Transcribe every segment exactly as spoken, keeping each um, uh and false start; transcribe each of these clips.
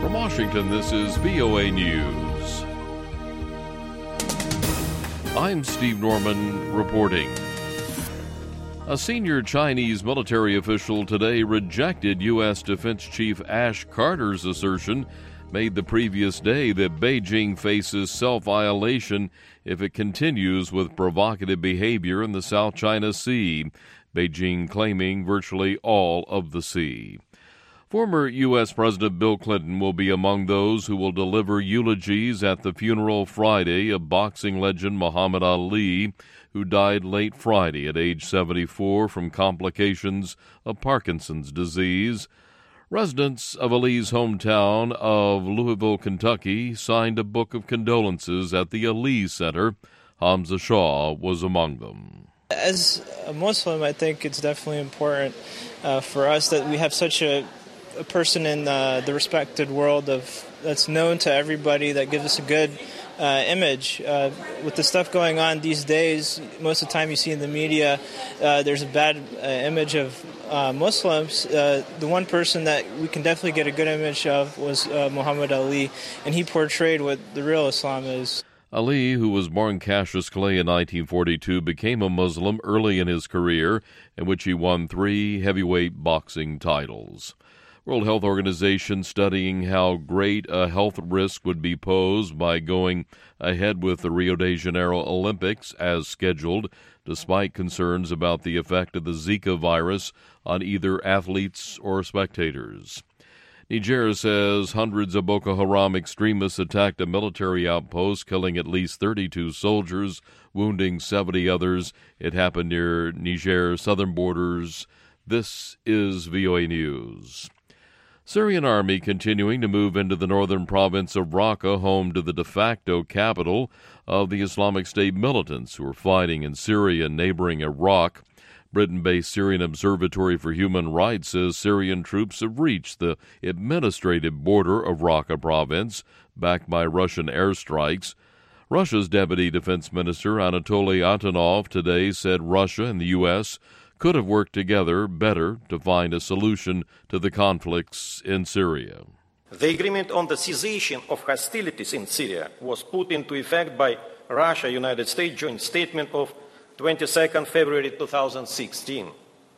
From Washington, this is V O A News. I'm Steve Norman reporting. A senior Chinese military official today rejected U S. Defense Chief Ash Carter's assertion made the previous day that Beijing faces self-annihilation if it continues with provocative behavior in the South China Sea, Beijing claiming virtually all of the sea. Former U S. President Bill Clinton will be among those who will deliver eulogies at the funeral Friday of boxing legend Muhammad Ali, who died late Friday at age seventy-four from complications of Parkinson's disease. Residents of Ali's hometown of Louisville, Kentucky, signed a book of condolences at the Ali Center. Hamza Shah was among them. As a Muslim, I think it's definitely important uh, for us that we have such a, a person in uh, the respected world of that's known to everybody, that gives us a good uh, image. Uh, with the stuff going on these days, most of the time you see in the media, uh, there's a bad uh, image of uh, Muslims. Uh, the one person that we can definitely get a good image of was uh, Muhammad Ali, and he portrayed what the real Islam is. Ali, who was born Cassius Clay in nineteen forty-two, became a Muslim early in his career, in which he won three heavyweight boxing titles. World Health Organization studying how great a health risk would be posed by going ahead with the Rio de Janeiro Olympics as scheduled, despite concerns about the effect of the Zika virus on either athletes or spectators. Niger says hundreds of Boko Haram extremists attacked a military outpost, killing at least thirty-two soldiers, wounding seventy others. It happened near Niger's southern borders. This is V O A News. Syrian army continuing to move into the northern province of Raqqa, home to the de facto capital of the Islamic State militants who are fighting in Syria and neighboring Iraq. Britain-based Syrian Observatory for Human Rights says Syrian troops have reached the administrative border of Raqqa province, backed by Russian airstrikes. Russia's Deputy Defense Minister Anatoly Antonov today said Russia and the U S could have worked together better to find a solution to the conflicts in Syria. The agreement on the cessation of hostilities in Syria was put into effect by Russia-United States joint statement of twenty-second February two thousand sixteen.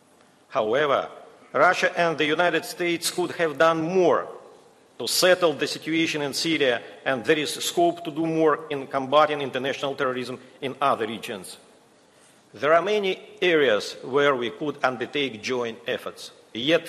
However, Russia and the United States could have done more to settle the situation in Syria, and there is scope to do more in combating international terrorism in other regions. There are many areas where we could undertake joint efforts, yet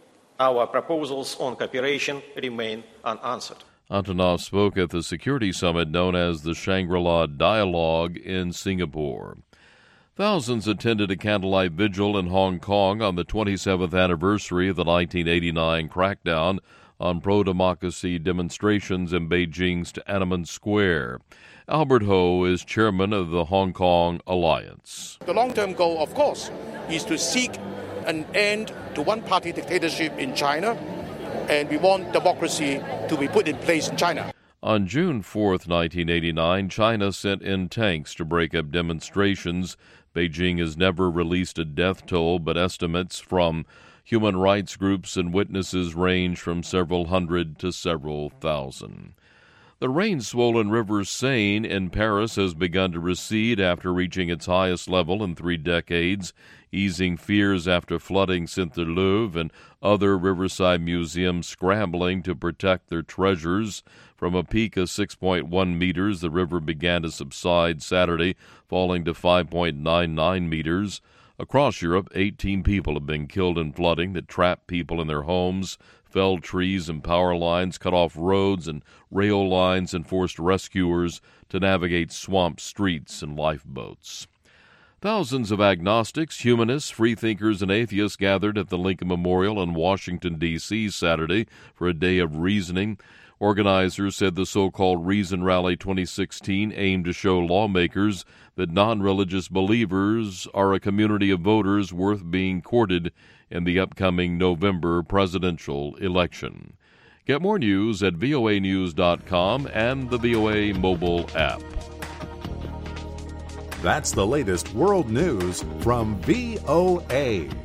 our proposals on cooperation remain unanswered. Antonov spoke at the security summit known as the Shangri-La Dialogue in Singapore. Thousands attended a candlelight vigil in Hong Kong on the twenty-seventh anniversary of the nineteen eighty-nine crackdown on pro-democracy demonstrations in Beijing's Tiananmen Square. Albert Ho is chairman of the Hong Kong Alliance. The long-term goal, of course, is to seek an end to one-party dictatorship in China, and we want democracy to be put in place in China. On June fourth, nineteen eighty-nine, China sent in tanks to break up demonstrations. Beijing has never released a death toll, but estimates from human rights groups and witnesses range from several hundred to several thousand. The rain-swollen river Seine in Paris has begun to recede after reaching its highest level in three decades, easing fears after flooding sent the Louvre and other riverside museums scrambling to protect their treasures. From a peak of six point one meters, the river began to subside Saturday, falling to five point nine nine meters. Across Europe, eighteen people have been killed in flooding that trapped people in their homes, felled trees and power lines, cut off roads and rail lines, and forced rescuers to navigate swamp streets and lifeboats. Thousands of agnostics, humanists, freethinkers, and atheists gathered at the Lincoln Memorial in Washington, D C Saturday for a day of reasoning. Organizers said the so-called Reason Rally twenty sixteen aimed to show lawmakers that non-religious believers are a community of voters worth being courted in the upcoming November presidential election. Get more news at V O A news dot com and the V O A mobile app. That's the latest world news from V O A.